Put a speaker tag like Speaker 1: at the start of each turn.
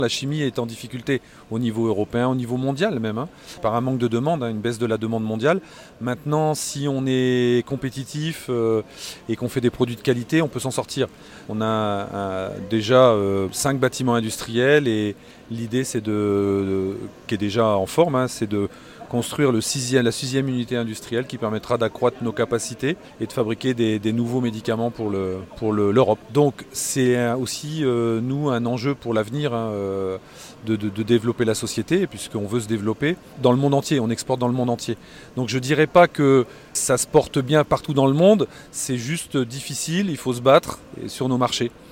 Speaker 1: La chimie est en difficulté au niveau européen, au niveau mondial même, par un manque de demande, une baisse de la demande mondiale. Maintenant, si on est compétitif et qu'on fait des produits de qualité, on peut s'en sortir. On a déjà 5 bâtiments industriels et l'idée, qui est déjà en forme, c'est de construire la sixième unité industrielle qui permettra d'accroître nos capacités et de fabriquer des nouveaux médicaments pour l'Europe. Donc c'est aussi, nous, un enjeu pour l'avenir de développer la société, puisqu'on veut se développer dans le monde entier, on exporte dans le monde entier. Donc je ne dirais pas que ça se porte bien partout dans le monde, c'est juste difficile, il faut se battre sur nos marchés.